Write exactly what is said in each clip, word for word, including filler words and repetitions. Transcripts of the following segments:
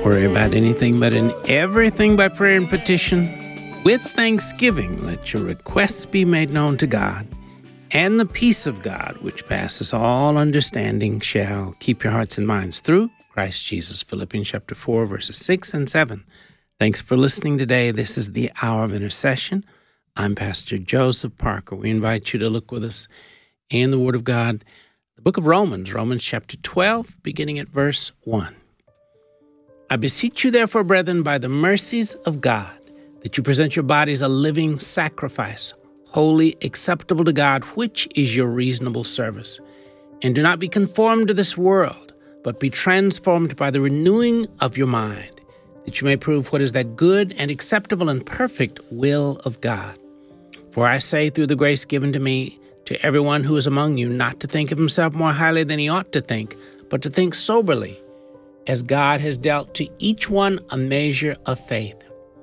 worry about anything, but in everything by prayer and petition, with thanksgiving, let your requests be made known to God. And the peace of God, which passes all understanding, shall keep your hearts and minds through Christ Jesus. Philippians chapter four, verses six and seven. Thanks for listening today. This is the Hour of Intercession. I'm Pastor Joseph Parker. We invite you to look with us in the Word of God, the book of Romans, Romans chapter twelve, beginning at verse one. I beseech you, therefore, brethren, by the mercies of God, that you present your bodies a living sacrifice, holy, acceptable to God, which is your reasonable service. And do not be conformed to this world, but be transformed by the renewing of your mind, that you may prove what is that good and acceptable and perfect will of God. For I say, through the grace given to me, to everyone who is among you, not to think of himself more highly than he ought to think, but to think soberly, as God has dealt to each one a measure of faith.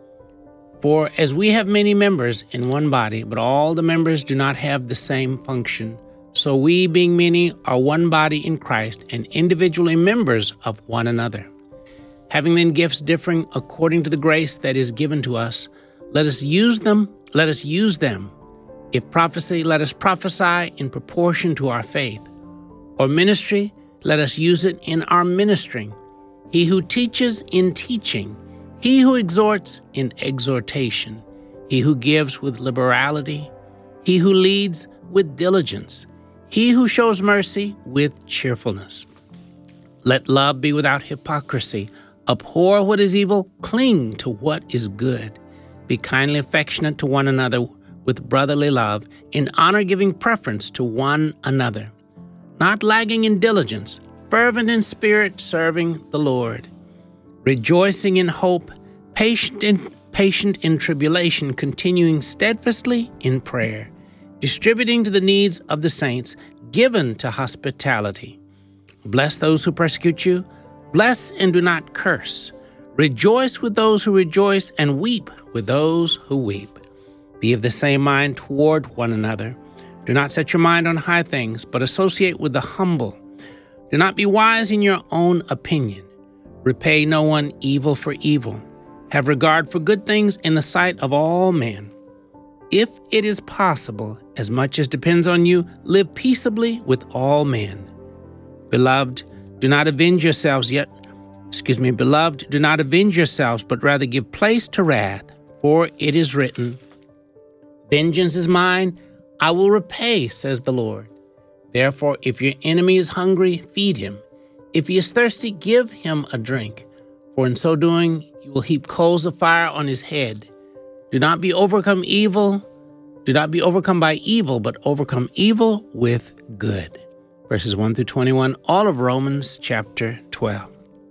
For as we have many members in one body, but all the members do not have the same function, so we, being many, are one body in Christ and individually members of one another. Having then gifts differing according to the grace that is given to us, let us use them, let us use them. If prophecy, let us prophesy in proportion to our faith. Or ministry, let us use it in our ministering. He who teaches in teaching, he who exhorts in exhortation, he who gives with liberality, he who leads with diligence, he who shows mercy with cheerfulness. Let love be without hypocrisy. Abhor what is evil, cling to what is good. Be kindly affectionate to one another with brotherly love, in honor giving preference to one another. Not lagging in diligence, fervent in spirit, serving the Lord. Rejoicing in hope, patient in, patient in tribulation, continuing steadfastly in prayer. Distributing to the needs of the saints, given to hospitality. Bless those who persecute you. Bless and do not curse. Rejoice with those who rejoice, and weep with those who weep. Be of the same mind toward one another. Do not set your mind on high things, but associate with the humble. Do not be wise in your own opinion. Repay no one evil for evil. Have regard for good things in the sight of all men. If it is possible, as much as depends on you, live peaceably with all men. Beloved, do not avenge yourselves yet. Excuse me, beloved, do not avenge yourselves, but rather give place to wrath, for it is written, vengeance is mine, I will repay, says the Lord. Therefore, if your enemy is hungry, feed him. If he is thirsty, give him a drink. For in so doing, you will heap coals of fire on his head. Do not be overcome evil. Do not be overcome by evil, but overcome evil with good. Verses one through twenty-one, all of Romans chapter twelve.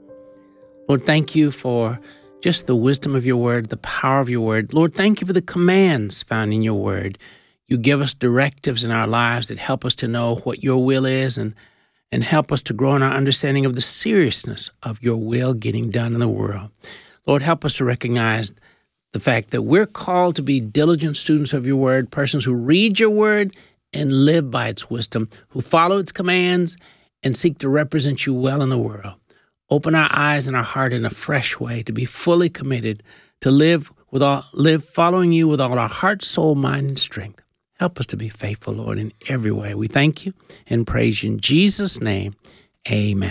Lord, thank you for just the wisdom of your word, the power of your word. Lord, thank you for the commands found in your word. You give us directives in our lives that help us to know what your will is and, and help us to grow in our understanding of the seriousness of your will getting done in the world. Lord, help us to recognize the fact that we're called to be diligent students of your word, persons who read your word and live by its wisdom, who follow its commands and seek to represent you well in the world. Open our eyes and our heart in a fresh way to be fully committed to live with all, live following you with all our heart, soul, mind, and strength. Help us to be faithful, Lord, in every way. We thank you and praise you in Jesus' name. Amen.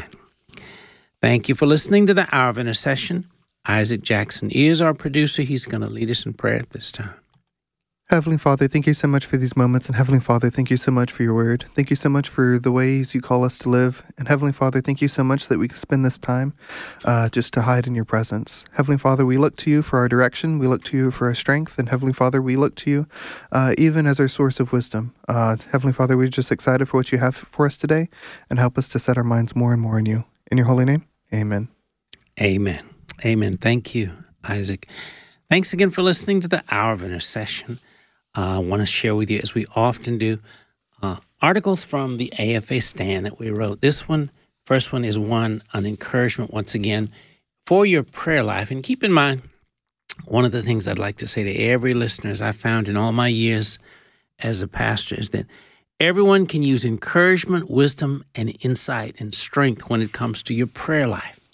Thank you for listening to the Hour of Intercession. Isaac Jackson is our producer. He's going to lead us in prayer at this time. Heavenly Father, thank you so much for these moments. And Heavenly Father, thank you so much for your word. Thank you so much for the ways you call us to live. And Heavenly Father, thank you so much that we can spend this time uh, just to hide in your presence. Heavenly Father, we look to you for our direction. We look to you for our strength. And Heavenly Father, we look to you uh, even as our source of wisdom. Uh, Heavenly Father, we're just excited for what you have for us today, and help us to set our minds more and more in you. In your holy name, amen. Amen. Amen. Thank you, Isaac. Thanks again for listening to the Hour of Intercession. Uh, I want to share with you, as we often do, uh, articles from the A F A stand that we wrote. This one, first one is one, an encouragement once again for your prayer life. And keep in mind, one of the things I'd like to say to every listener, as I found in all my years as a pastor, is that everyone can use encouragement, wisdom, and insight and strength when it comes to your prayer life.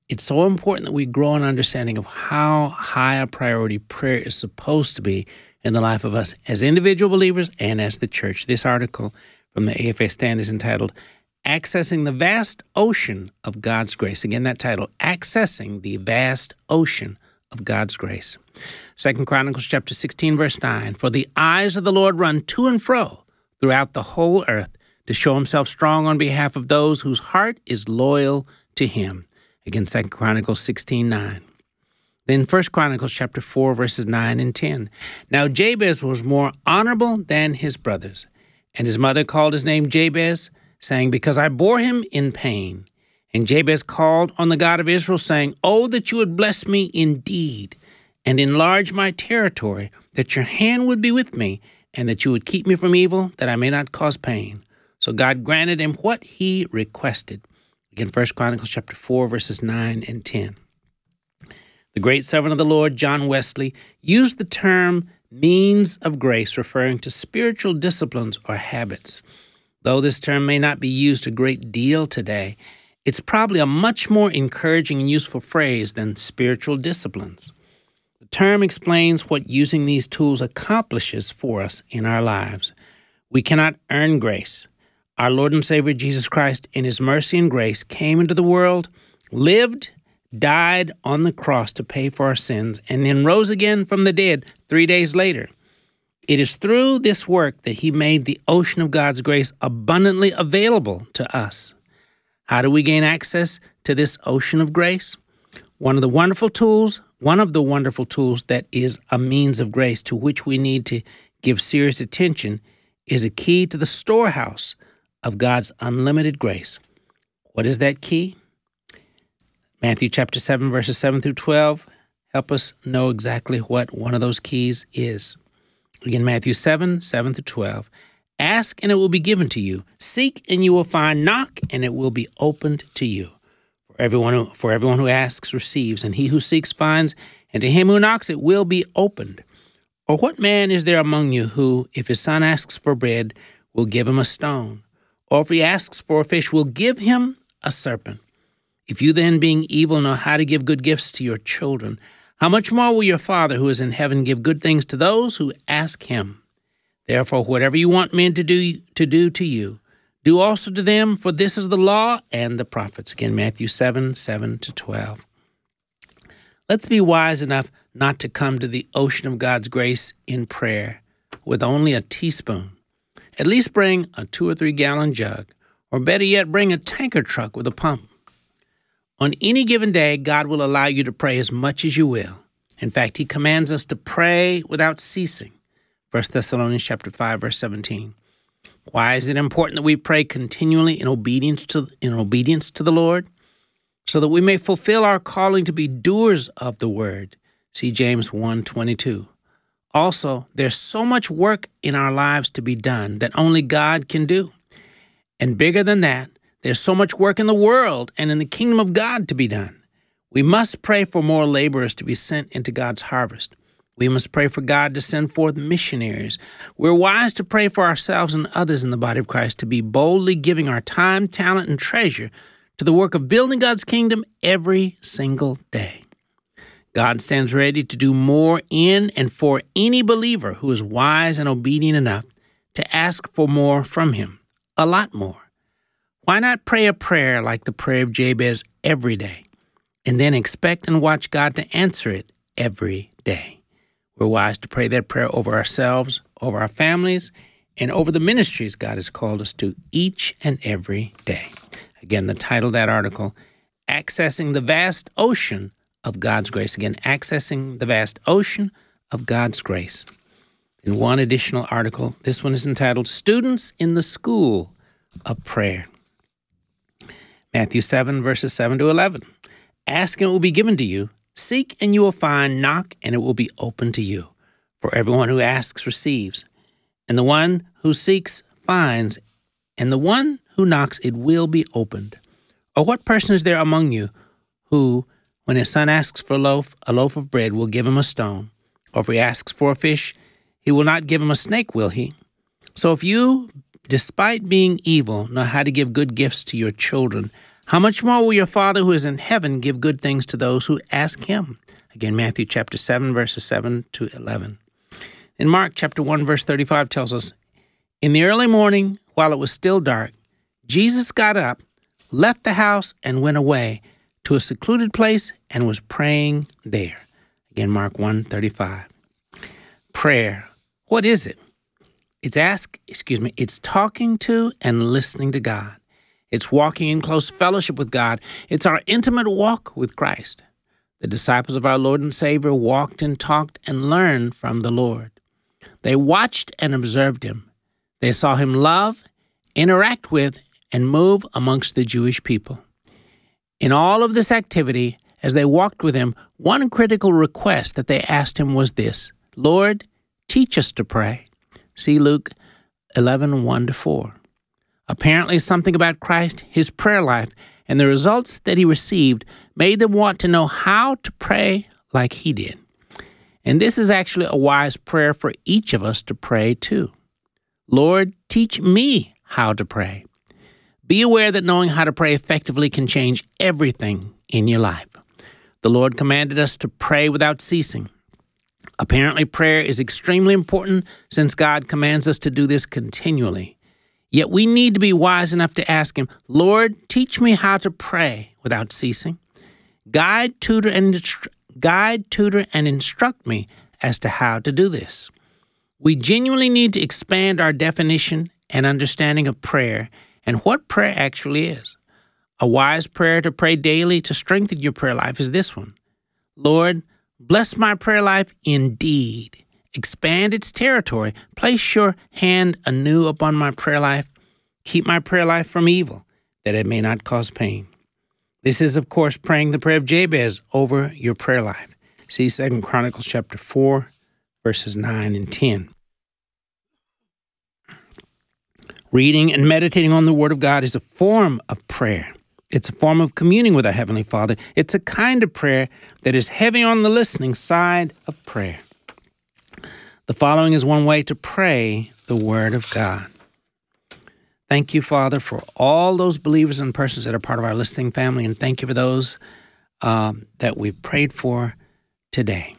It's so important that we grow an understanding of how high a priority prayer is supposed to be in the life of us as individual believers and as the church. This article from the A F A Stand is entitled, Accessing the Vast Ocean of God's Grace. Again, that title, Accessing the Vast Ocean of God's Grace. Second Chronicles chapter sixteen, verse nine, For the eyes of the Lord run to and fro throughout the whole earth to show himself strong on behalf of those whose heart is loyal to him. Again, Second Chronicles sixteen, nine. Then First Chronicles chapter four, verses nine and ten. Now Jabez was more honorable than his brothers, and his mother called his name Jabez, saying, Because I bore him in pain. And Jabez called on the God of Israel, saying, Oh, that you would bless me indeed, and enlarge my territory, that your hand would be with me, and that you would keep me from evil, that I may not cause pain. So God granted him what he requested. Again, First Chronicles chapter four, verses nine and ten. The great servant of the Lord, John Wesley, used the term means of grace, referring to spiritual disciplines or habits. Though this term may not be used a great deal today, it's probably a much more encouraging and useful phrase than spiritual disciplines. The term explains what using these tools accomplishes for us in our lives. We cannot earn grace. Our Lord and Savior Jesus Christ, in his mercy and grace, came into the world, lived, died on the cross to pay for our sins, and then rose again from the dead three days later. It is through this work that he made the ocean of God's grace abundantly available to us. How do we gain access to this ocean of grace? One of the wonderful tools, one of the wonderful tools that is a means of grace to which we need to give serious attention is a key to the storehouse of God's unlimited grace. What is that key? Matthew chapter seven, verses seven through twelve help us know exactly what one of those keys is. Again, Matthew seven, seven through twelve. Ask, and it will be given to you. Seek, and you will find. Knock, and it will be opened to you. For everyone who, for everyone who asks receives, and he who seeks finds, and to him who knocks it will be opened. Or what man is there among you who, if his son asks for bread, will give him a stone? Or if he asks for a fish, will give him a serpent? If you then, being evil, know how to give good gifts to your children, how much more will your Father who is in heaven give good things to those who ask him? Therefore, whatever you want men to do to do to you, do also to them, for this is the law and the prophets. Again, Matthew seven, seven to twelve. Let's be wise enough not to come to the ocean of God's grace in prayer with only a teaspoon. At least bring a two or three gallon jug, or better yet, bring a tanker truck with a pump. On any given day, God will allow you to pray as much as you will. In fact, he commands us to pray without ceasing. First Thessalonians chapter five, verse seventeen. Why is it important that we pray continually in obedience to in obedience to the Lord? So that we may fulfill our calling to be doers of the word. See James one, twenty-two. Also, there's so much work in our lives to be done that only God can do. And bigger than that, there's so much work in the world and in the kingdom of God to be done. We must pray for more laborers to be sent into God's harvest. We must pray for God to send forth missionaries. We're wise to pray for ourselves and others in the body of Christ to be boldly giving our time, talent, and treasure to the work of building God's kingdom every single day. God stands ready to do more in and for any believer who is wise and obedient enough to ask for more from him, a lot more. Why not pray a prayer like the prayer of Jabez every day, and then expect and watch God to answer it every day? We're wise to pray that prayer over ourselves, over our families, and over the ministries God has called us to each and every day. Again, the title of that article, Accessing the Vast Ocean of God's Grace. Again, Accessing the Vast Ocean of God's Grace. In one additional article, this one is entitled, Students in the School of Prayer. Matthew seven, verses seven to eleven. Ask and it will be given to you. Seek and you will find. Knock and it will be open to you. For everyone who asks receives. And the one who seeks finds. And the one who knocks it will be opened. Or what person is there among you who, when his son asks for a loaf, a loaf of bread, will give him a stone? Or if he asks for a fish, he will not give him a snake, will he? So if you, despite being evil, know how to give good gifts to your children, how much more will your Father who is in heaven give good things to those who ask him? Again, Matthew chapter seven, verses seven to eleven. In Mark chapter one, verse thirty-five tells us, in the early morning, while it was still dark, Jesus got up, left the house, and went away to a secluded place and was praying there. Again, Mark one thirty-five. Prayer. What is it? It's ask, excuse me, it's talking to and listening to God. It's walking in close fellowship with God. It's our intimate walk with Christ. The disciples of our Lord and Savior walked and talked and learned from the Lord. They watched and observed him. They saw him love, interact with, and move amongst the Jewish people. In all of this activity, as they walked with him, one critical request that they asked him was this: Lord, teach us to pray. See Luke eleven, one to four. Apparently, something about Christ, his prayer life, and the results that he received made them want to know how to pray like he did. And this is actually a wise prayer for each of us to pray too. Lord, teach me how to pray. Be aware that knowing how to pray effectively can change everything in your life. The Lord commanded us to pray without ceasing. Apparently, prayer is extremely important since God commands us to do this continually. Yet we need to be wise enough to ask him, Lord, teach me how to pray without ceasing. Guide, tutor, and instru- guide, tutor, and instruct me as to how to do this. We genuinely need to expand our definition and understanding of prayer and what prayer actually is. A wise prayer to pray daily to strengthen your prayer life is this one: Lord, bless my prayer life indeed. Expand its territory. Place your hand anew upon my prayer life. Keep my prayer life from evil, that it may not cause pain. This is, of course, praying the prayer of Jabez over your prayer life. See Second Chronicles chapter four, verses nine and ten. Reading and meditating on the Word of God is a form of prayer. It's a form of communing with our Heavenly Father. It's a kind of prayer that is heavy on the listening side of prayer. The following is one way to pray the Word of God. Thank you, Father, for all those believers and persons that are part of our listening family, and thank you for those um, that we've prayed for today.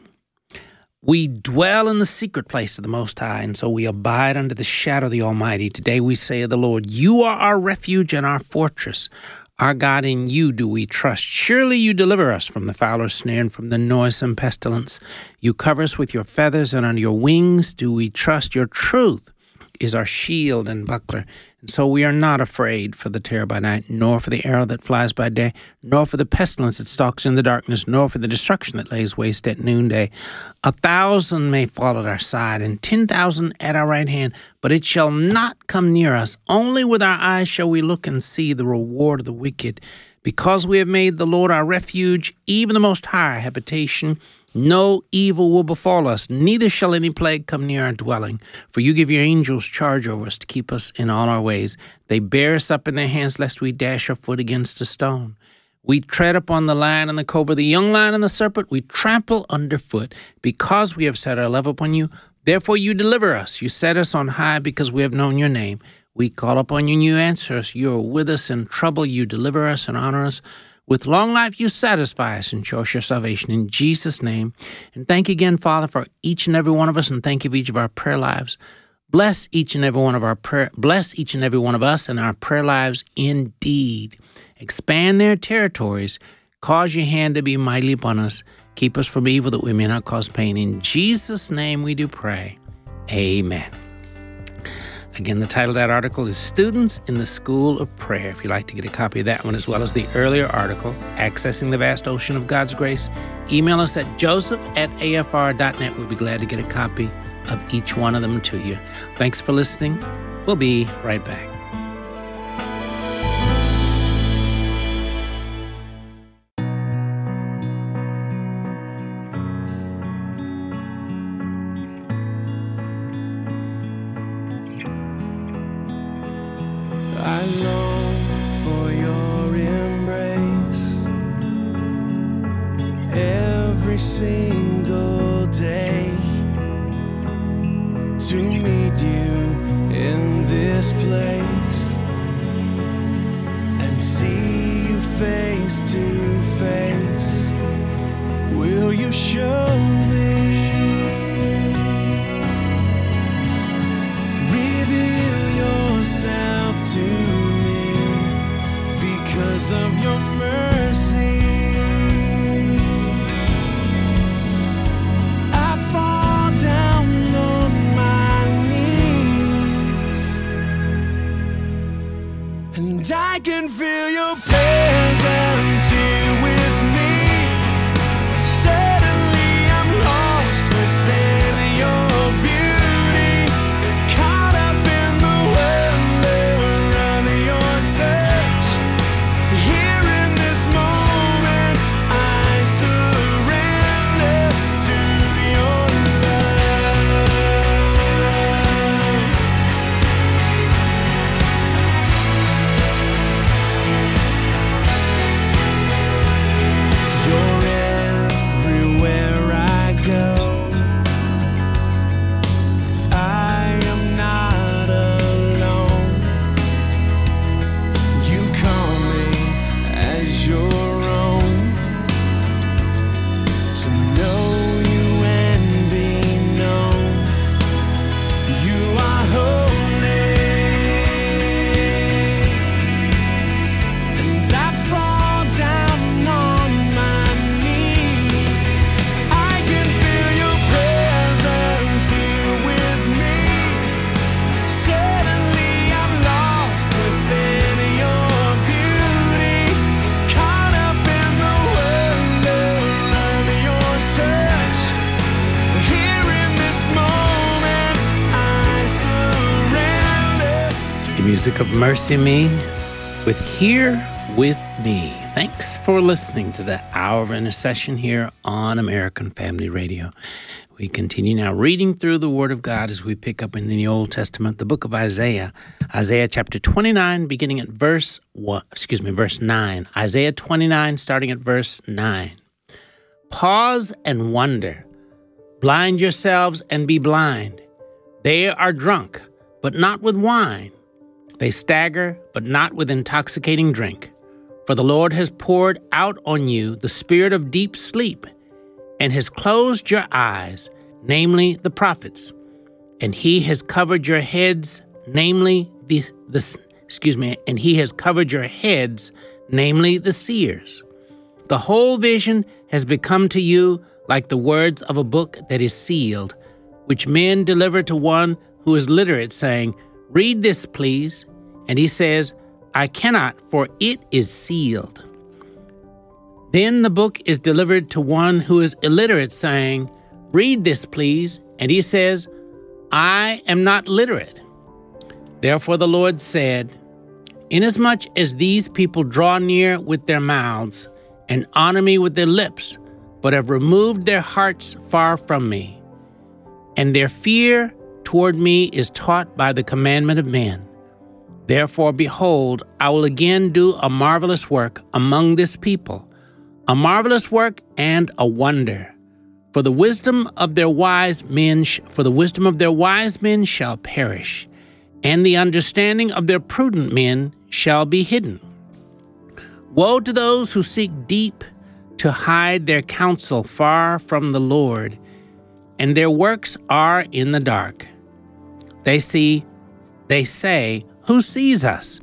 We dwell in the secret place of the Most High, and so we abide under the shadow of the Almighty. Today we say of the Lord, you are our refuge and our fortress. Our God, in you do we trust. Surely you deliver us from the fowler's snare and from the noisome pestilence. You cover us with your feathers, and under your wings do we trust. Your truth is our shield and buckler. And so we are not afraid for the terror by night, nor for the arrow that flies by day, nor for the pestilence that stalks in the darkness, nor for the destruction that lays waste at noonday. A thousand may fall at our side, and ten thousand at our right hand, but it shall not come near us. Only with our eyes shall we look and see the reward of the wicked. Because we have made the Lord our refuge, even the Most High our habitation, no evil will befall us, neither shall any plague come near our dwelling. For you give your angels charge over us to keep us in all our ways. They bear us up in their hands, lest we dash our foot against a stone. We tread upon the lion and the cobra, the young lion and the serpent, we trample underfoot. Because we have set our love upon you, therefore you deliver us. You set us on high because we have known your name. We call upon you and you answer us. You are with us in trouble. You deliver us and honor us. With long life, you satisfy us and show us your salvation in Jesus' name. And thank you again, Father, for each and every one of us, and thank you for each of our prayer lives. Bless each and every one of our prayer, bless each and every one of us and our prayer lives indeed. Expand their territories. Cause your hand to be mighty upon us. Keep us from evil that we may not cause pain. In Jesus' name we do pray. Amen. Again, the title of that article is Students in the School of Prayer. If you'd like to get a copy of that one as well as the earlier article, Accessing the Vast Ocean of God's Grace, email us at joseph at a f r dot net. We'd be glad to get a copy of each one of them to you. Thanks for listening. We'll be right back. I long for your embrace every single day, to meet you in this place and see you face to face, will you show me? Reveal yourself to me because of your mercy. I fall down on my knees, and I can feel your presence here with me. Suddenly I'm lost within your beauty, caught up in the wonder of your touch. Here in this moment I surrender to your You're everywhere I go. I am not alone. You call me as your own. To know you and be known. You are holy, and I fall down on my knees. I can feel your presence here with me. Suddenly I'm lost within your beauty, caught up in the wonder of your touch. Here in this moment I surrender to The music of Mercy Me with Here With Me. Thanks for listening to the Hour of Intercession here on American Family Radio. We continue now reading through the Word of God as we pick up in the Old Testament, the book of Isaiah, Isaiah chapter twenty-nine, beginning at verse one, excuse me, verse nine. Isaiah twenty-nine, starting at verse nine. Pause and wonder. Blind yourselves and be blind. They are drunk, but not with wine. They stagger, but not with intoxicating drink. For the Lord has poured out on you the spirit of deep sleep, and has closed your eyes, namely the prophets. And he has covered your heads, namely the, the excuse me, and he has covered your heads, namely the seers. The whole vision has become to you like the words of a book that is sealed, which men deliver to one who is literate, saying, "Read this, please." And he says, "I cannot, for it is sealed." Then the book is delivered to one who is illiterate, saying, "Read this, please." And he says, "I am not literate." Therefore the Lord said, "Inasmuch as these people draw near with their mouths and honor me with their lips, but have removed their hearts far from me, and their fear toward me is taught by the commandment of men. Therefore, behold, I will again do a marvelous work among this people, a marvelous work and a wonder. For the wisdom of their wise men, sh- for the wisdom of their wise men shall perish, and the understanding of their prudent men shall be hidden. Woe to those who seek deep to hide their counsel far from the Lord, and their works are in the dark. They see, they say, who sees us?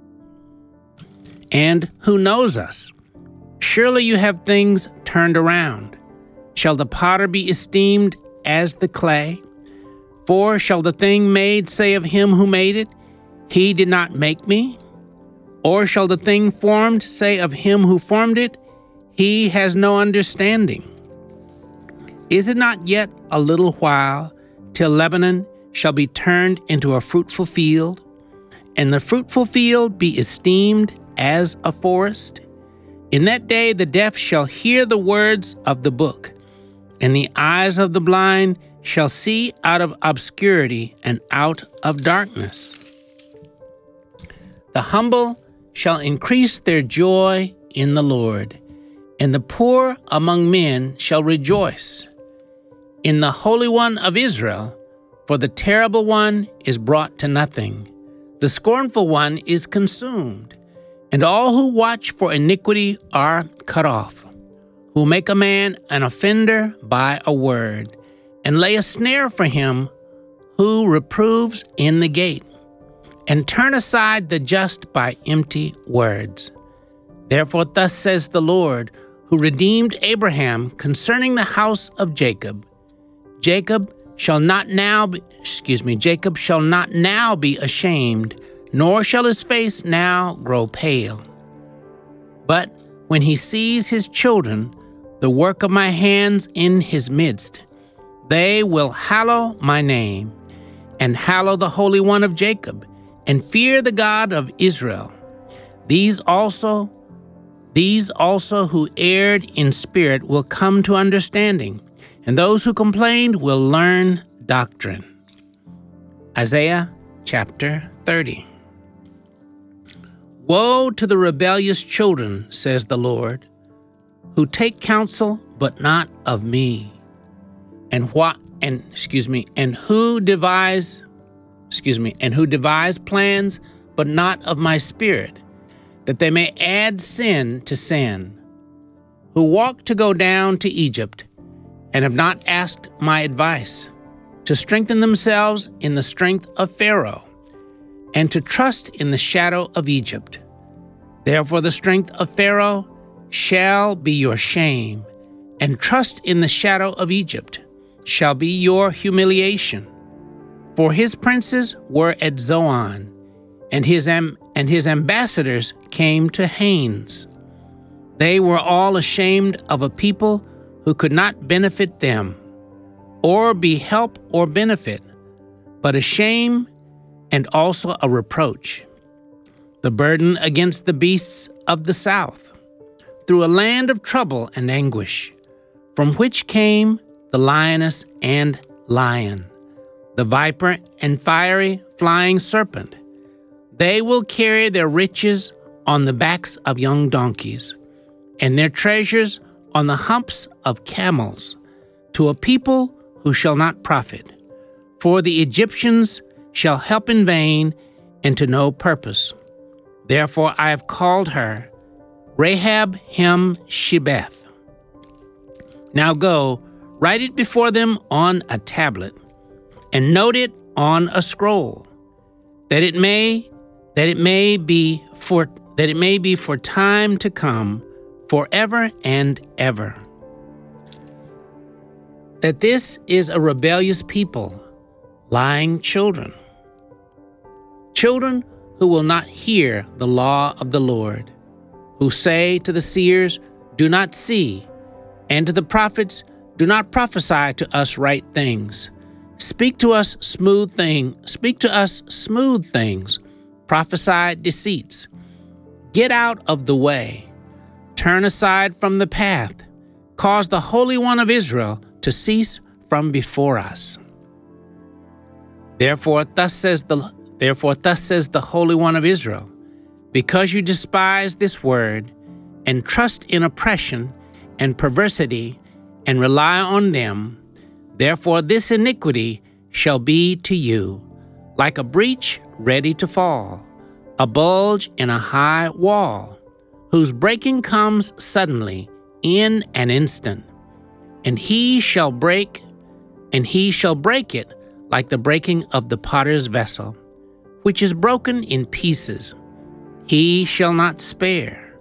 And who knows us? Surely you have things turned around. Shall the potter be esteemed as the clay? For shall the thing made say of him who made it, he did not make me? Or shall the thing formed say of him who formed it, he has no understanding? Is it not yet a little while till Lebanon shall be turned into a fruitful field, and the fruitful field be esteemed as a forest? In that day the deaf shall hear the words of the book, and the eyes of the blind shall see out of obscurity and out of darkness. The humble shall increase their joy in the Lord, and the poor among men shall rejoice in the Holy One of Israel, for the terrible one is brought to nothing. The scornful one is consumed. And all who watch for iniquity are cut off, who make a man an offender by a word, and lay a snare for him who reproves in the gate, and turn aside the just by empty words. Therefore thus says the Lord, who redeemed Abraham concerning the house of Jacob, Jacob shall not now be, excuse me, Jacob shall not now be ashamed, nor shall his face now grow pale. But when he sees his children, the work of my hands in his midst, they will hallow my name, and hallow the Holy One of Jacob, and fear the God of Israel. These also, these also who erred in spirit will come to understanding, and those who complained will learn doctrine. Isaiah chapter thirty. Woe to the rebellious children, says the Lord, who take counsel, but not of me, and what and excuse me, and who devise, excuse me, and who devise plans, but not of my spirit, that they may add sin to sin, who walk to go down to Egypt, and have not asked my advice, to strengthen themselves in the strength of Pharaoh, and to trust in the shadow of Egypt. Therefore the strength of Pharaoh shall be your shame, and trust in the shadow of Egypt shall be your humiliation. For his princes were at Zoan, and his am- and his ambassadors came to Hanes. They were all ashamed of a people who could not benefit them, or be help or benefit, but a shame and also a reproach. The burden against the beasts of the south, through a land of trouble and anguish, from which came the lioness and lion, the viper and fiery flying serpent. They will carry their riches on the backs of young donkeys, and their treasures on the humps of camels, to a people who shall not profit. For the Egyptians shall help in vain, and to no purpose. Therefore I have called her Rahab Hem Shebeth. Now go, write it before them on a tablet, and note it on a scroll, that it may that it may be for that it may be for time to come, forever and ever. That this is a rebellious people, lying children, children who will not hear the law of the Lord, who say to the seers, do not see, and to the prophets, do not prophesy to us right things. Speak to us smooth thing, speak to us smooth things, prophesy deceits. Get out of the way, turn aside from the path, cause the Holy One of Israel to cease from before us. Therefore thus says the therefore thus says the Holy One of Israel, because you despise this word, and trust in oppression and perversity, and rely on them, therefore this iniquity shall be to you like a breach ready to fall, a bulge in a high wall, whose breaking comes suddenly in an instant. And he shall break, and he shall break it like the breaking of the potter's vessel, which is broken in pieces. He shall not spare.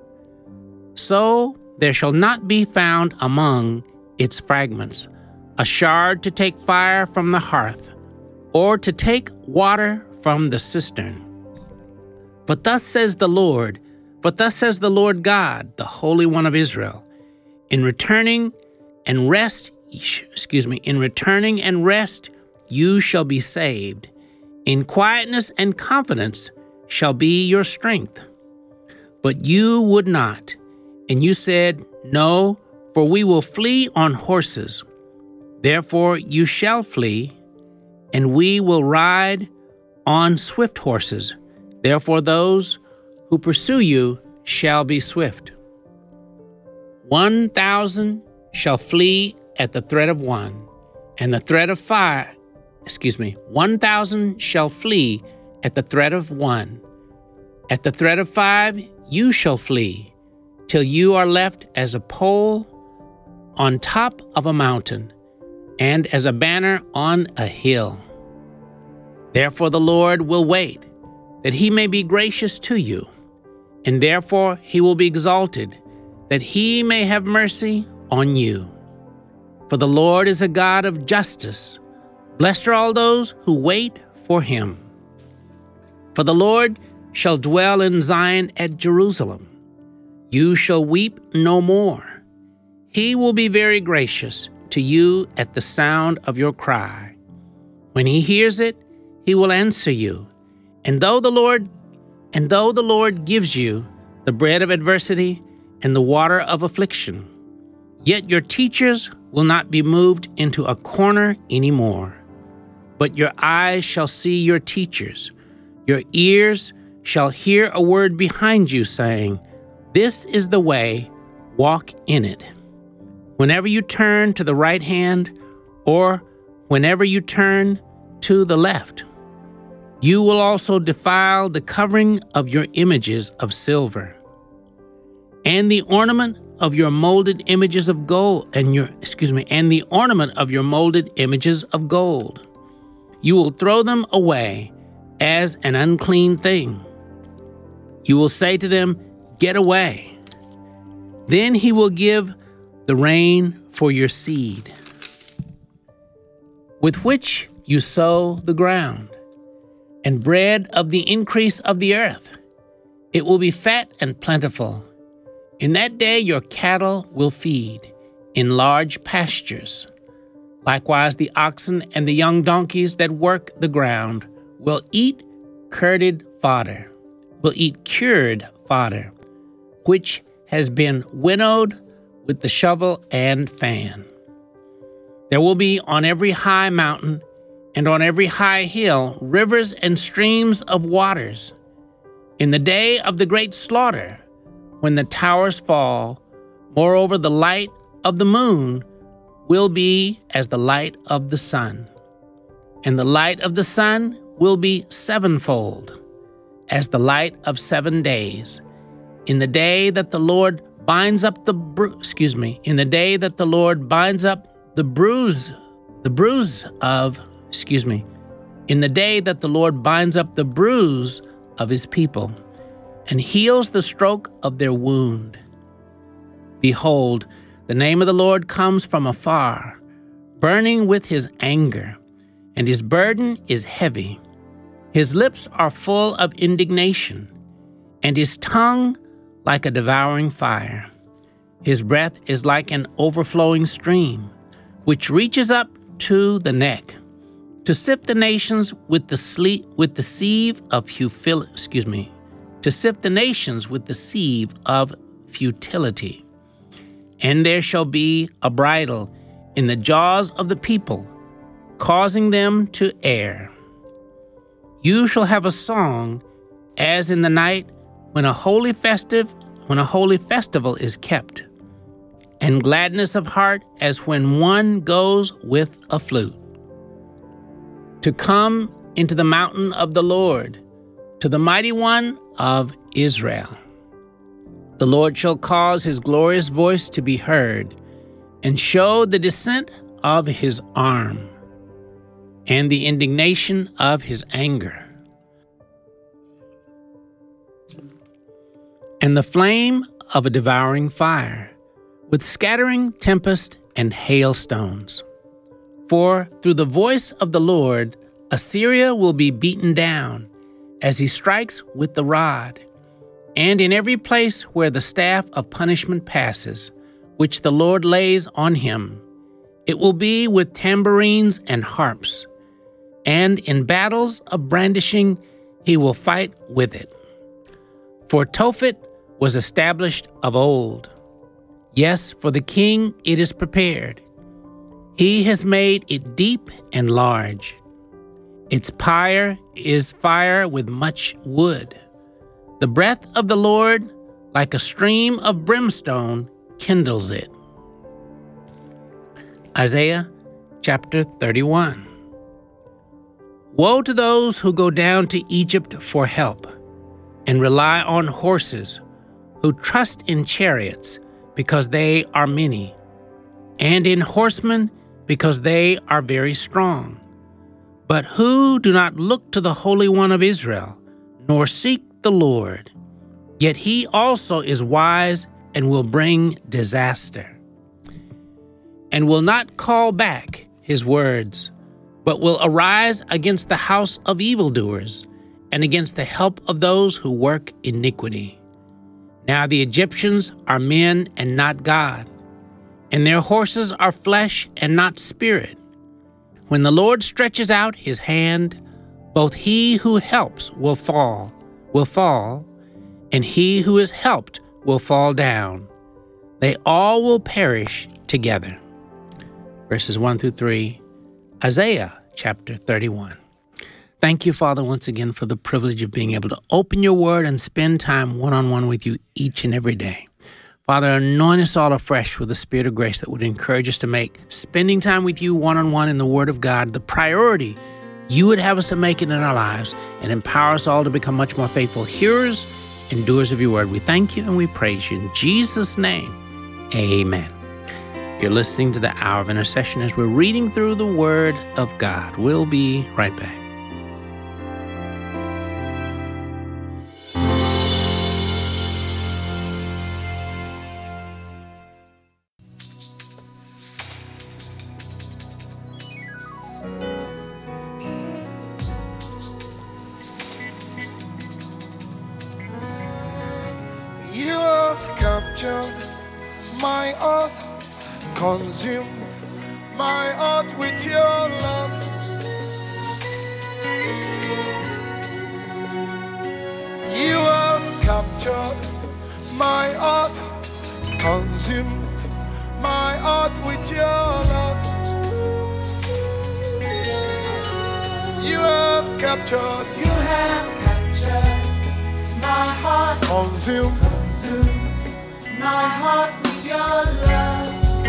So there shall not be found among its fragments a shard to take fire from the hearth, or to take water from the cistern. But thus says the Lord, but thus says the Lord God, the Holy One of Israel, in returning and rest, excuse me, in returning and rest, you shall be saved. In quietness and confidence shall be your strength. But you would not, and you said, no, for we will flee on horses. Therefore you shall flee, and we will ride on swift horses. Therefore those who pursue you shall be swift. One thousand shall flee at the threat of one, and the threat of fire, excuse me, one thousand shall flee at the threat of one. At the threat of five, you shall flee, till you are left as a pole on top of a mountain, and as a banner on a hill. Therefore the Lord will wait, that he may be gracious to you, and therefore he will be exalted, that he may have mercy on you. For the Lord is a God of justice. Blessed are all those who wait for him. For the Lord shall dwell in Zion at Jerusalem. You shall weep no more. He will be very gracious to you at the sound of your cry. When he hears it, he will answer you. And though the Lord and though the Lord gives you the bread of adversity and the water of affliction, yet your teachers will not be moved into a corner anymore. But your eyes shall see your teachers, your ears shall hear a word behind you saying, "This is the way, walk in it." Whenever you turn to the right hand, or whenever you turn to the left, you will also defile the covering of your images of silver, and the ornament of your molded images of gold, and your excuse me, and the ornament of your molded images of gold. You will throw them away as an unclean thing. You will say to them, "Get away." Then he will give the rain for your seed, with which you sow the ground, and bread of the increase of the earth. It will be fat and plentiful. In that day your cattle will feed in large pastures. Likewise the oxen and the young donkeys that work the ground will eat curded fodder, will eat cured fodder, which has been winnowed with the shovel and fan. There will be on every high mountain and on every high hill rivers and streams of waters. In the day of the great slaughter, when the towers fall, moreover the light of the moon will be as the light of the sun, and the light of the sun will be sevenfold, as the light of seven days. In the day that the Lord binds up the bru- excuse me, in the day that the Lord binds up the bruise, the bruise of, excuse me, in the day that the Lord binds up the bruise of his people, and heals the stroke of their wound. Behold, the name of the Lord comes from afar, burning with his anger, and his burden is heavy. His lips are full of indignation, and his tongue like a devouring fire. His breath is like an overflowing stream, which reaches up to the neck, to sift the nations with the sleep with the sieve of futil, excuse me, to sift the nations with the sieve of futility. And there shall be a bridle in the jaws of the people, causing them to err. You shall have a song as in the night when a holy festive, when a holy festival is kept, and gladness of heart as when one goes with a flute. To come into the mountain of the Lord, to the mighty one of Israel. The Lord shall cause his glorious voice to be heard, and show the descent of his arm, and the indignation of his anger. And the flame of a devouring fire, with scattering tempest and hailstones. For through the voice of the Lord, Assyria will be beaten down, as he strikes with the rod. And in every place where the staff of punishment passes, which the Lord lays on him, it will be with tambourines and harps, and in battles of brandishing he will fight with it. For Tophet was established of old. Yes, for the king it is prepared. He has made it deep and large. Its pyre is fire with much wood. The breath of the Lord, like a stream of brimstone, kindles it. Isaiah chapter thirty-one. Woe to those who go down to Egypt for help, and rely on horses, who trust in chariots because they are many, and in horsemen because they are very strong, but who do not look to the Holy One of Israel, nor seek the Lord. Yet he also is wise and will bring disaster, and will not call back his words, but will arise against the house of evildoers and against the help of those who work iniquity. Now the Egyptians are men and not God, and their horses are flesh and not spirit. When the Lord stretches out his hand, both he who helps will fall, will fall, and he who is helped will fall down. They all will perish together. Verses one through three, Isaiah chapter thirty-one. Thank you, Father, once again for the privilege of being able to open your word and spend time one-on-one with you each and every day. Father, anoint us all afresh with the spirit of grace that would encourage us to make spending time with you one-on-one in the word of God the priority you would have us to make it in our lives, and empower us all to become much more faithful hearers and doers of your word. We thank you and we praise you. In Jesus' name, amen. You're listening to the Hour of Intercession as we're reading through the Word of God. We'll be right back. You have captured my heart, consume my heart with your love. You have captured my heart, consumed my heart with your love. You have captured, You have captured my heart, consumed consumed my heart with your love.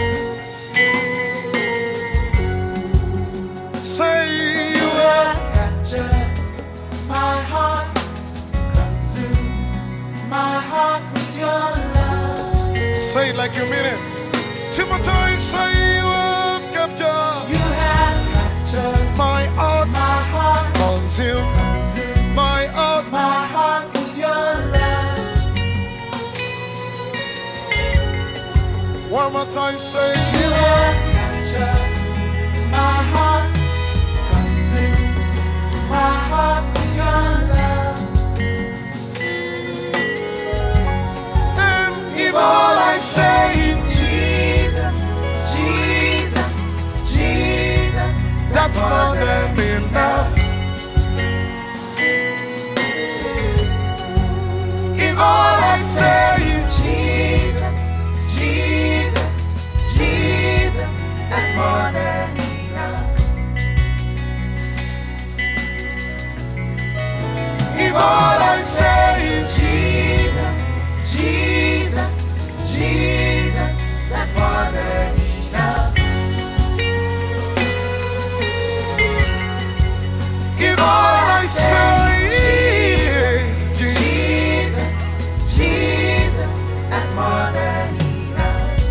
Say you You have have captured my heart, consumed my heart with your love. Say it like you mean it. Two more times, say you have captured You have captured my heart, my heart, consumed consumed my heart. my heart with your love. One more time, say You you have captured my heart, consumed my heart with your love. and If all I say is Jesus, Jesus, Jesus, that's more than enough. If all I say is Jesus, Jesus, Jesus, that's more than enough. If all I say is Jesus, Jesus, Jesus, that's more than enough. If all I say is Jesus, Jesus, that's more than enough.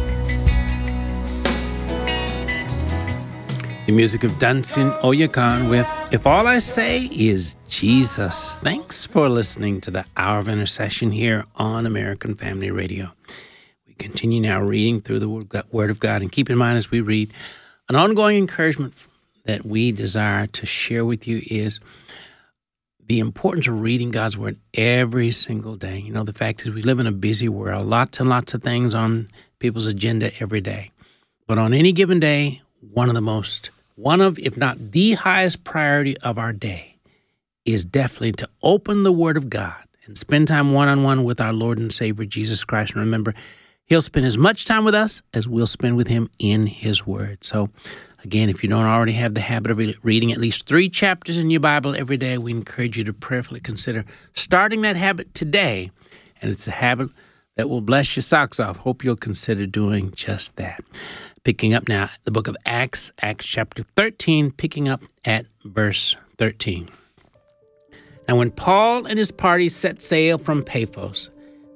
The music of Dansin Oyakan with If All I Say Is Jesus. Thanks for listening to the Hour of Intercession here on American Family Radio. We continue now reading through the Word of God, and keep in mind as we read, an ongoing encouragement that we desire to share with you is the importance of reading God's Word every single day. You know, the fact is we live in a busy world, lots and lots of things on people's agenda every day. But on any given day, one of the most, one of, if not the highest priority of our day is definitely to open the Word of God and spend time one-on-one with our Lord and Savior, Jesus Christ. And remember, He'll spend as much time with us as we'll spend with Him in His Word. So, again, if you don't already have the habit of reading at least three chapters in your Bible every day, we encourage you to prayerfully consider starting that habit today. And it's a habit that will bless your socks off. Hope you'll consider doing just that. Picking up now the book of Acts, Acts chapter thirteen, picking up at verse thirteen. Now when Paul and his party set sail from Paphos,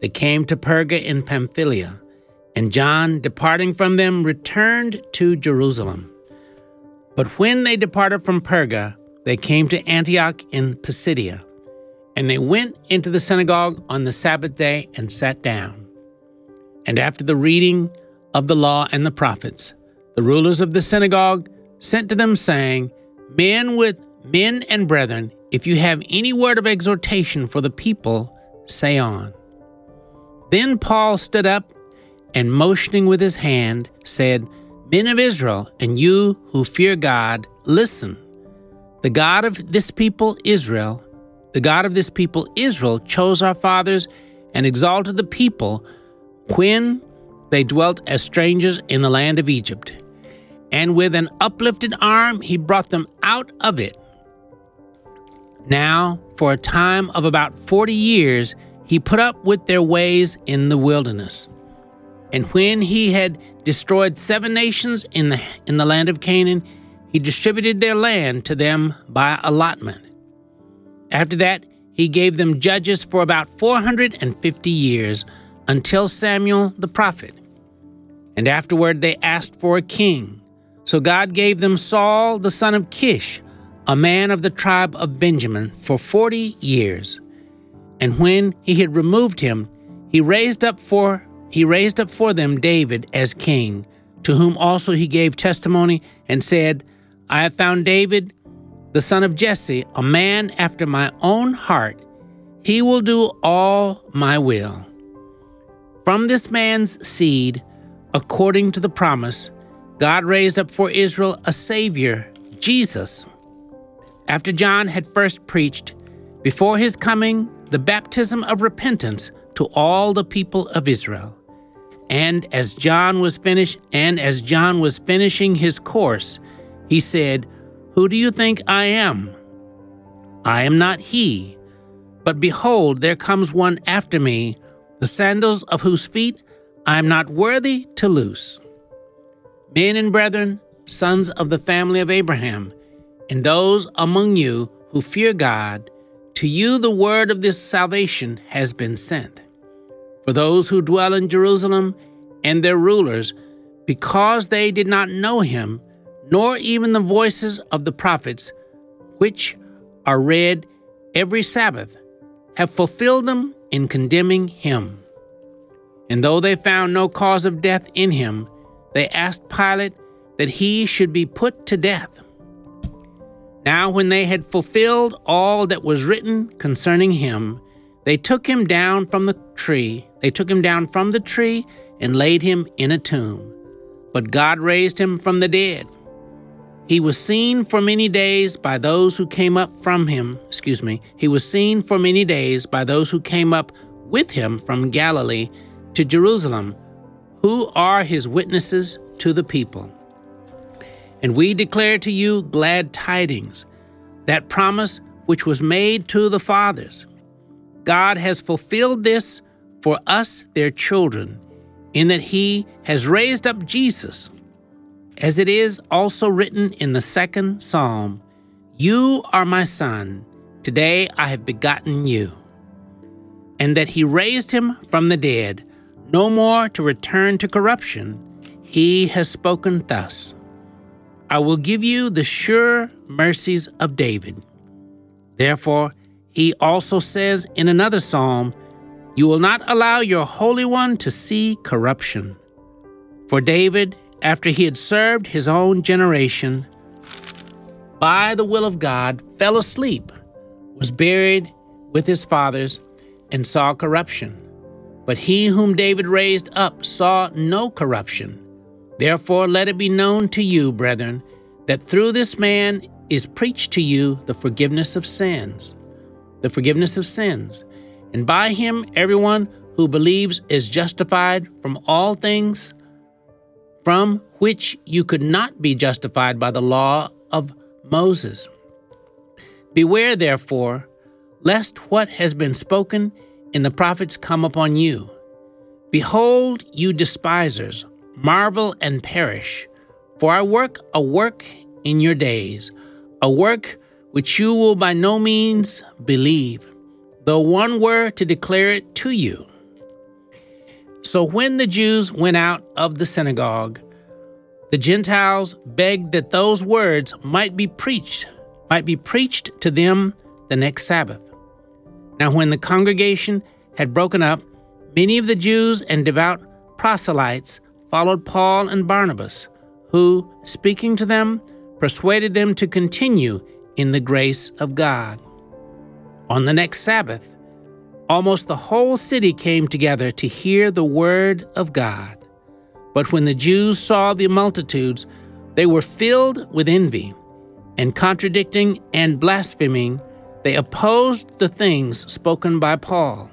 they came to Perga in Pamphylia, and John, departing from them, returned to Jerusalem. But when they departed from Perga, they came to Antioch in Pisidia, and they went into the synagogue on the Sabbath day and sat down. And after the reading of the law and the prophets, the rulers of the synagogue sent to them, saying, Men with men and brethren, if you have any word of exhortation for the people, say on. Then Paul stood up and, motioning with his hand, said, Men of Israel, and you who fear God, listen. The God of this people Israel, the God of this people Israel chose our fathers and exalted the people when they dwelt as strangers in the land of Egypt. And with an uplifted arm he brought them out of it. Now, for a time of about forty years, he put up with their ways in the wilderness. And when he had destroyed seven nations in the in the land of Canaan, he distributed their land to them by allotment. After that, he gave them judges for about four hundred fifty years, until Samuel the prophet. And afterward they asked for a king. So God gave them Saul the son of Kish, a man of the tribe of Benjamin, for forty years. And when he had removed him, he raised up for he raised up for them David as king, to whom also he gave testimony and said, I have found David, the son of Jesse, a man after my own heart. He will do all my will. From this man's seed, according to the promise, God raised up for Israel a Savior, Jesus. After John had first preached, before his coming, the baptism of repentance to all the people of Israel. And as John was finished, and as John was finishing his course, he said, Who do you think I am? I am not he. But behold, there comes one after me, the sandals of whose feet I am not worthy to loose. Men and brethren, sons of the family of Abraham, and those among you who fear God, to you the word of this salvation has been sent. For those who dwell in Jerusalem and their rulers, because they did not know him, nor even the voices of the prophets, which are read every Sabbath, have fulfilled them in condemning him. And though they found no cause of death in him, they asked Pilate that he should be put to death. Now when they had fulfilled all that was written concerning him, they took him down from the tree. They took him down from the tree and laid him in a tomb. But God raised him from the dead. He was seen for many days by those who came up from him. Excuse me. He was seen for many days by those who came up with him from Galilee to Jerusalem, who are his witnesses to the people. And we declare to you glad tidings, that promise which was made to the fathers. God has fulfilled this for us, their children, in that he has raised up Jesus, as it is also written in the second psalm, You are my son, today I have begotten you. And that he raised him from the dead, no more to return to corruption. He has spoken thus, I will give you the sure mercies of David. Therefore, he also says in another psalm, You will not allow your Holy One to see corruption. For David, after he had served his own generation, by the will of God, fell asleep, was buried with his fathers, and saw corruption. But he whom David raised up saw no corruption. Therefore let it be known to you, brethren, that through this man is preached to you the forgiveness of sins, the forgiveness of sins. And by him everyone who believes is justified from all things from which you could not be justified by the law of Moses. Beware, therefore, lest what has been spoken in the prophets come upon you. Behold, you despisers, marvel and perish, for I work a work in your days, a work which you will by no means believe, though one were to declare it to you. So when the Jews went out of the synagogue, the Gentiles begged that those words might be preached, might be preached to them the next Sabbath. Now when the congregation had broken up, many of the Jews and devout proselytes followed Paul and Barnabas, who, speaking to them, persuaded them to continue in the grace of God. On the next Sabbath, almost the whole city came together to hear the word of God. But when the Jews saw the multitudes, they were filled with envy, and contradicting and blaspheming, they opposed the things spoken by Paul.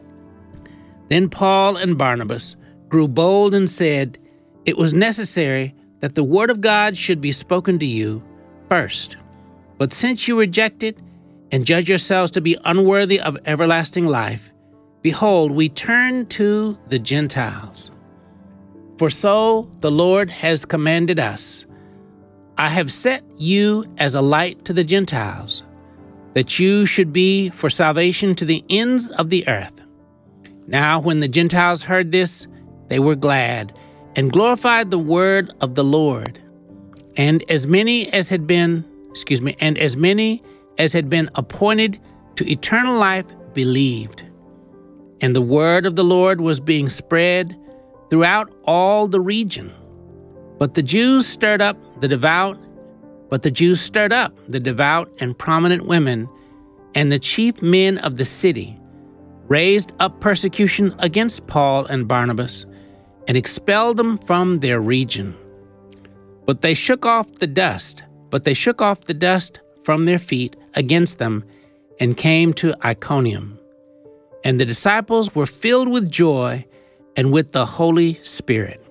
Then Paul and Barnabas grew bold and said, "It was necessary that the word of God should be spoken to you first. But since you reject it and judge yourselves to be unworthy of everlasting life, behold, we turn to the Gentiles. For so the Lord has commanded us, I have set you as a light to the Gentiles, that you should be for salvation to the ends of the earth." Now when the Gentiles heard this, they were glad and glorified the word of the Lord. And as many as had been, excuse me, and as many as had been appointed to eternal life believed. And the word of the Lord was being spread throughout all the region. But the Jews stirred up the devout, but the Jews stirred up the devout and prominent women, and the chief men of the city raised up persecution against Paul and Barnabas, and expelled them from their region. But they shook off the dust, but they shook off the dust from their feet against them, and came to Iconium. And the disciples were filled with joy and with the Holy Spirit.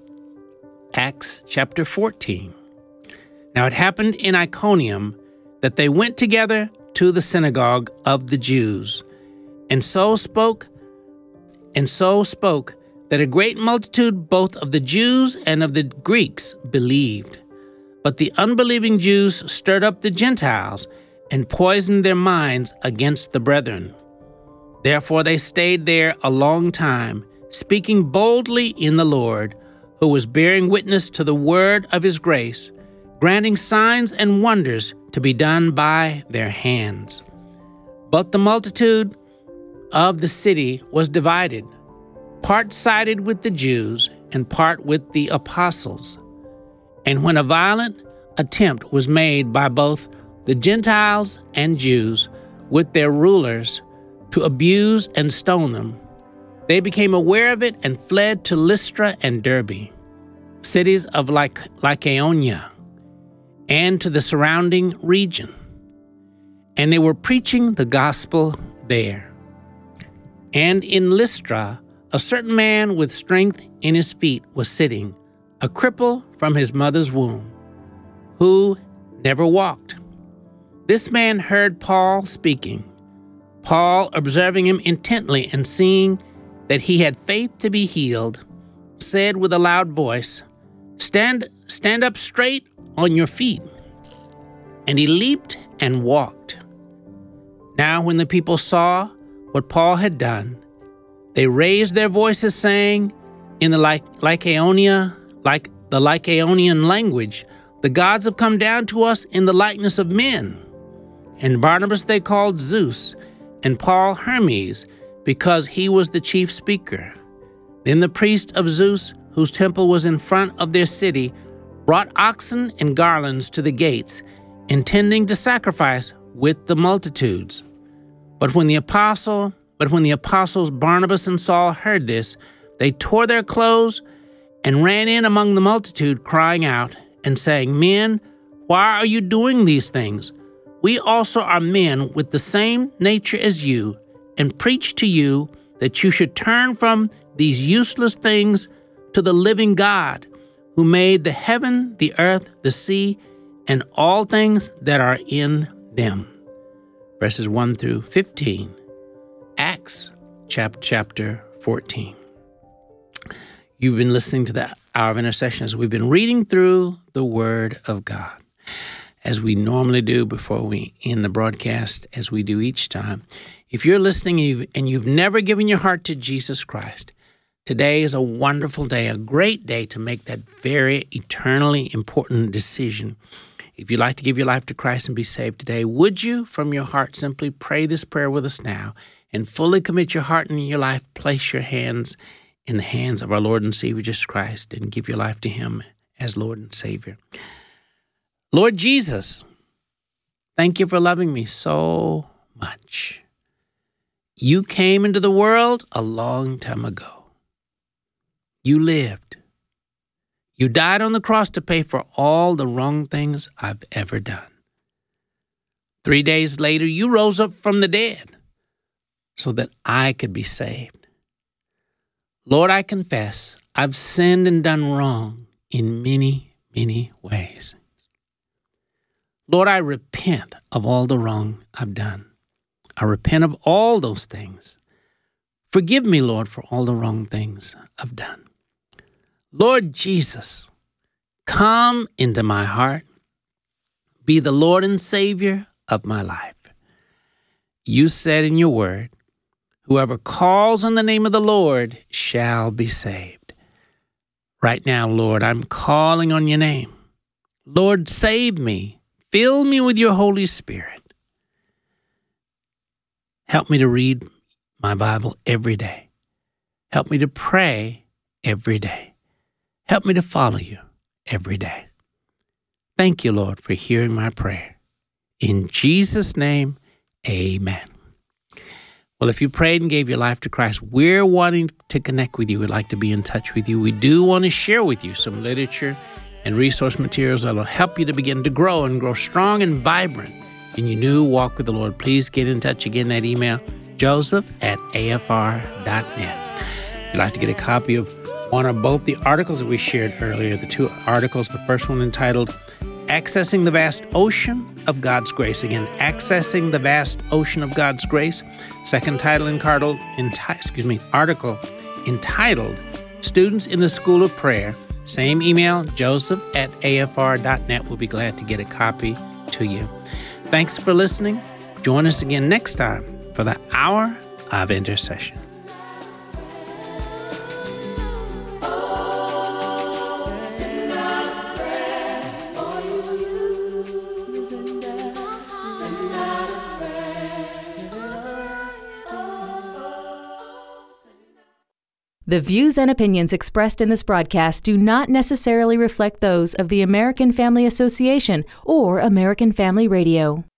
Acts chapter fourteen. Now it happened in Iconium that they went together to the synagogue of the Jews, and so spoke, and so spoke that a great multitude both of the Jews and of the Greeks believed. But the unbelieving Jews stirred up the Gentiles and poisoned their minds against the brethren. Therefore they stayed there a long time, speaking boldly in the Lord, who was bearing witness to the word of his grace, granting signs and wonders to be done by their hands. But the multitude of the city was divided, part sided with the Jews and part with the apostles. And when a violent attempt was made by both the Gentiles and Jews with their rulers to abuse and stone them, they became aware of it and fled to Lystra and Derbe, cities of Lyc- Lycaonia, and to the surrounding region. And they were preaching the gospel there. And in Lystra, a certain man with strength in his feet was sitting, a cripple from his mother's womb, who never walked. This man heard Paul speaking. Paul, observing him intently and seeing that he had faith to be healed, said with a loud voice, Stand, stand up straight on your feet. And he leaped and walked. Now when the people saw what Paul had done, they raised their voices, saying in the Lyc- Lycaonia, like the Lycaonian language, "The gods have come down to us in the likeness of men." And Barnabas they called Zeus, and Paul Hermes, because he was the chief speaker. Then the priest of Zeus, whose temple was in front of their city, brought oxen and garlands to the gates, intending to sacrifice with the multitudes. But when the apostle, but when the apostles Barnabas and Saul heard this, they tore their clothes and ran in among the multitude, crying out and saying, "Men, why are you doing these things? We also are men with the same nature as you, and preach to you that you should turn from these useless things to the living God, who made the heaven, the earth, the sea, and all things that are in them." Verses one through fifteen. Acts chap- chapter fourteen. You've been listening to the Hour of Intercession as we've been reading through the Word of God. As we normally do before we end the broadcast, as we do each time. If you're listening and you've, and you've never given your heart to Jesus Christ, Today is a wonderful day, a great day to make that very eternally important decision. If you'd like to give your life to Christ and be saved today, would you, from your heart, simply pray this prayer with us now and fully commit your heart and your life, place your hands in the hands of our Lord and Savior, Jesus Christ, and give your life to Him as Lord and Savior. Lord Jesus, thank you for loving me so much. You came into the world a long time ago. You lived. You died on the cross to pay for all the wrong things I've ever done. Three days later, you rose up from the dead so that I could be saved. Lord, I confess I've sinned and done wrong in many, many ways. Lord, I repent of all the wrong I've done. I repent of all those things. Forgive me, Lord, for all the wrong things I've done. Lord Jesus, come into my heart. Be the Lord and Savior of my life. You said in your word, whoever calls on the name of the Lord shall be saved. Right now, Lord, I'm calling on your name. Lord, save me. Fill me with your Holy Spirit. Help me to read my Bible every day. Help me to pray every day. Help me to follow you every day. Thank you, Lord, for hearing my prayer. In Jesus' name, amen. Well, if you prayed and gave your life to Christ, we're wanting to connect with you. We'd like to be in touch with you. We do want to share with you some literature and resource materials that will help you to begin to grow and grow strong and vibrant in your new walk with the Lord. Please get in touch again. That email, joseph at a f r dot net. If you'd like to get a copy of one or both the articles that we shared earlier, the two articles, the first one entitled Accessing the Vast Ocean of God's Grace. Again, Accessing the Vast Ocean of God's Grace. Second title entitled, enti- excuse me, article entitled Students in the School of Prayer. Same email, joseph at a f r dot net. We'll be glad to get a copy to you. Thanks for listening. Join us again next time for the Hour of Intercession. The views and opinions expressed in this broadcast do not necessarily reflect those of the American Family Association or American Family Radio.